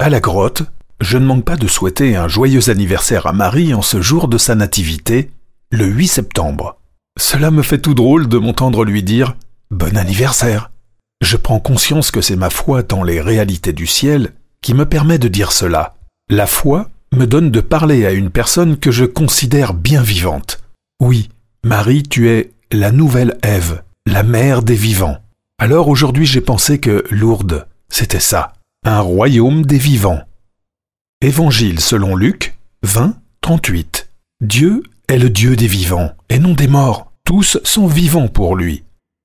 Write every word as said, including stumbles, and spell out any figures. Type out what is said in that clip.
À la grotte, je ne manque pas de souhaiter un joyeux anniversaire à Marie en ce jour de sa nativité, le huit septembre. Cela me fait tout drôle de m'entendre lui dire « Bon anniversaire ». Je prends conscience que c'est ma foi dans les réalités du ciel qui me permet de dire cela. La foi me donne de parler à une personne que je considère bien vivante. Oui, Marie, tu es la nouvelle Ève, la mère des vivants. Alors aujourd'hui j'ai pensé que Lourdes, c'était ça, un royaume des vivants. Évangile selon Luc, vingt, trente-huit. Dieu est le Dieu des vivants et non des morts. Tous sont vivants pour lui.